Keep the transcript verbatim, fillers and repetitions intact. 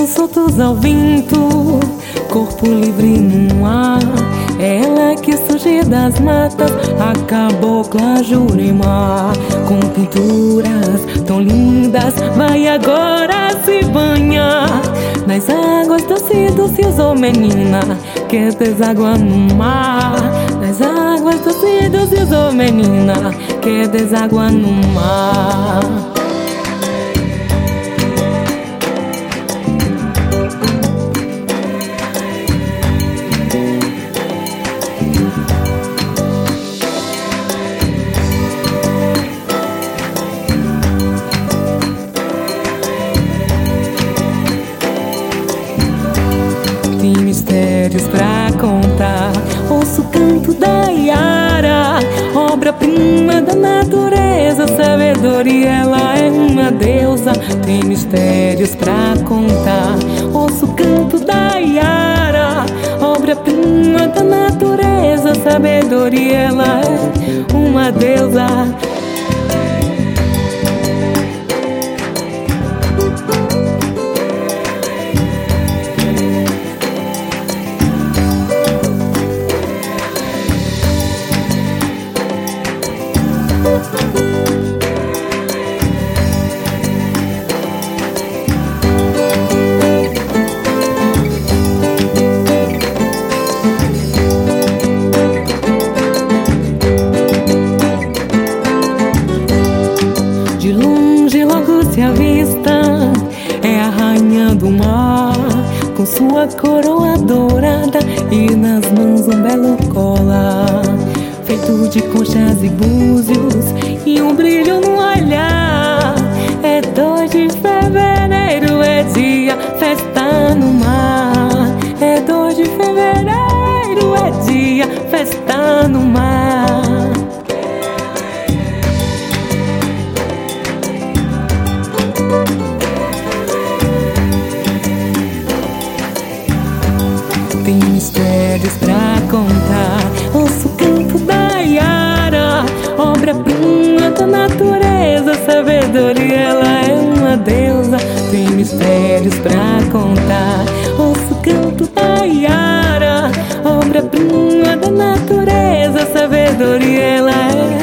Cabelos soltos ao vento, corpo livre no ar. Ela que surge das matas, a cabocla Jurema. Com pinturas tão lindas, vai agora se banhar nas águas doces, doces, oh menina, que deságua no mar. Nas águas doces, doces, oh menina, que deságua no mar. Tem mistérios pra contar, ouço o canto da Iara, obra-prima da natureza, sabedoria, ela é uma deusa. Tem mistérios pra contar, ouço o canto da Iara, obra-prima da natureza, sabedoria, ela é uma deusa. De longe logo se avista, é a rainha do mar, com sua coroa dourada e nas mãos um belo colar, feito de conchas e búzios e um brilho no olhar. É dois de fevereiro, é dia, festa no mar. É dois de fevereiro, é dia, festa no mar. Tem mistérios pra contar, ouço o canto da Iara, obra-prima da natureza, sabedoria, ela é uma deusa. Tem mistérios pra contar, ouço o canto da Iara, obra-prima da natureza, sabedoria, ela é